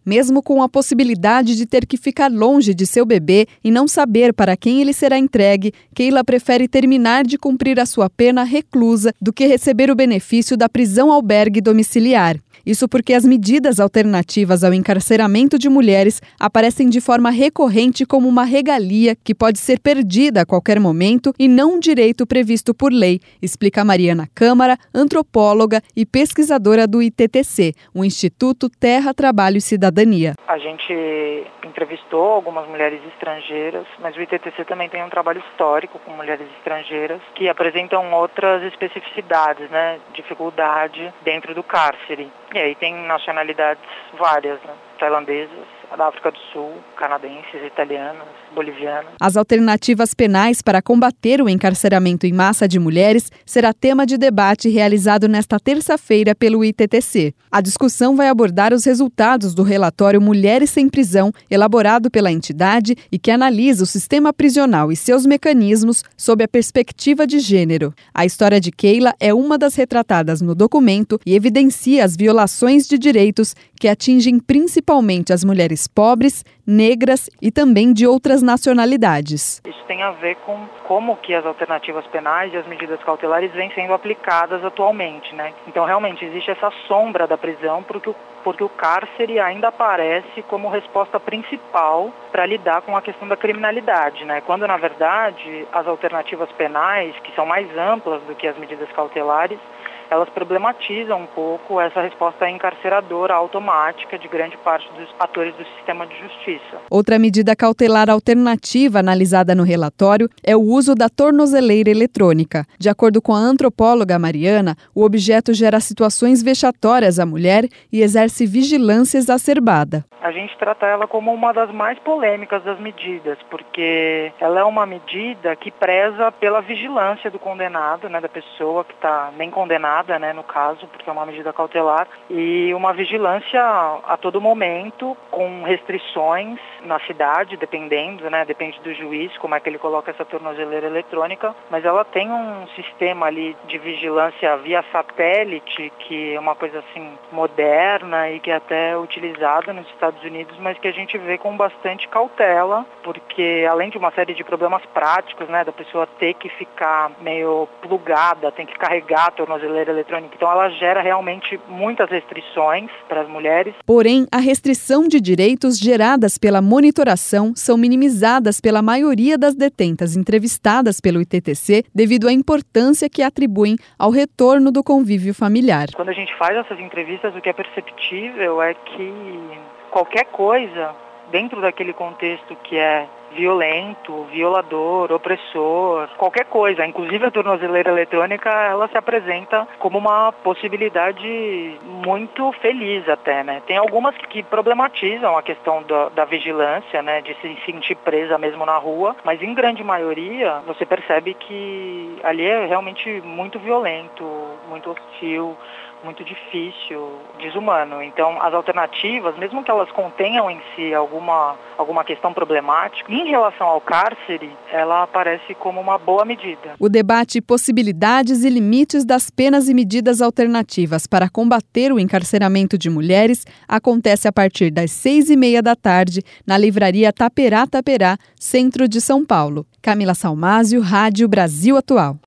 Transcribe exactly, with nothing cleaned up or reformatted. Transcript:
Mesmo com a possibilidade de ter que ficar longe de seu bebê e não saber para quem ele será entregue, Keila prefere terminar de cumprir a sua pena reclusa do que receber o benefício da prisão-albergue domiciliar. Isso porque as medidas alternativas ao encarceramento de mulheres aparecem de forma recorrente como uma regalia que pode ser perdida a qualquer momento e não um direito previsto por lei, explica Mariana Câmara, antropóloga e pesquisadora do I T T C, o Instituto Terra, Trabalho e Cidadania. A gente entrevistou algumas mulheres estrangeiras, mas o I T T C também tem um trabalho histórico com mulheres estrangeiras que apresentam outras especificidades, né, dificuldade dentro do cárcere. E aí tem nacionalidades várias, né, tailandesas, da África do Sul, canadenses, italianas, bolivianas. As alternativas penais para combater o encarceramento em massa de mulheres será tema de debate realizado nesta terça-feira pelo I T T C. A discussão vai abordar os resultados do relatório Mulheres Sem Prisão, elaborado pela entidade e que analisa o sistema prisional e seus mecanismos sob a perspectiva de gênero. A história de Keila é uma das retratadas no documento e evidencia as violações de direitos que atingem principalmente as mulheres pobres, negras e também de outras nacionalidades. Isso tem a ver com como que as alternativas penais e as medidas cautelares vêm sendo aplicadas atualmente, né? Então realmente existe essa sombra da prisão porque o, porque o cárcere ainda aparece como resposta principal para lidar com a questão da criminalidade, né? Quando na verdade as alternativas penais, que são mais amplas do que as medidas cautelares, elas problematizam um pouco essa resposta encarceradora automática de grande parte dos atores do sistema de justiça. Outra medida cautelar alternativa analisada no relatório é o uso da tornozeleira eletrônica. De acordo com a antropóloga Mariana, o objeto gera situações vexatórias à mulher e exerce vigilância exacerbada. A gente trata ela como uma das mais polêmicas das medidas, porque ela é uma medida que preza pela vigilância do condenado, né, da pessoa que está nem condenada, né, no caso, porque é uma medida cautelar, e uma vigilância a todo momento, com restrições na cidade, dependendo, né, depende do juiz, como é que ele coloca essa tornozeleira eletrônica, mas ela tem um sistema ali de vigilância via satélite, que é uma coisa assim moderna e que é até utilizada nos Estados Unidos, mas que a gente vê com bastante cautela, porque além de uma série de problemas práticos, né, da pessoa ter que ficar meio plugada, tem que carregar a tornozeleira eletrônica, então ela gera realmente muitas restrições para as mulheres. Porém, a restrição de direitos geradas pela monitoração são minimizadas pela maioria das detentas entrevistadas pelo I T T C devido à importância que atribuem ao retorno do convívio familiar. Quando a gente faz essas entrevistas, o que é perceptível é que qualquer coisa dentro daquele contexto que é violento, violador, opressor, qualquer coisa, inclusive a tornozeleira eletrônica, ela se apresenta como uma possibilidade muito feliz até, né? Tem algumas que problematizam a questão da, da vigilância, né, de se sentir presa mesmo na rua, mas em grande maioria você percebe que ali é realmente muito violento, muito hostil, muito difícil, desumano. Então, as alternativas, mesmo que elas contenham em si alguma, alguma questão problemática, em relação ao cárcere, ela aparece como uma boa medida. O debate Possibilidades e Limites das Penas e Medidas Alternativas para combater o encarceramento de mulheres acontece a partir das seis e meia da tarde na livraria Taperá Taperá, centro de São Paulo. Camila Salmásio, Rádio Brasil Atual.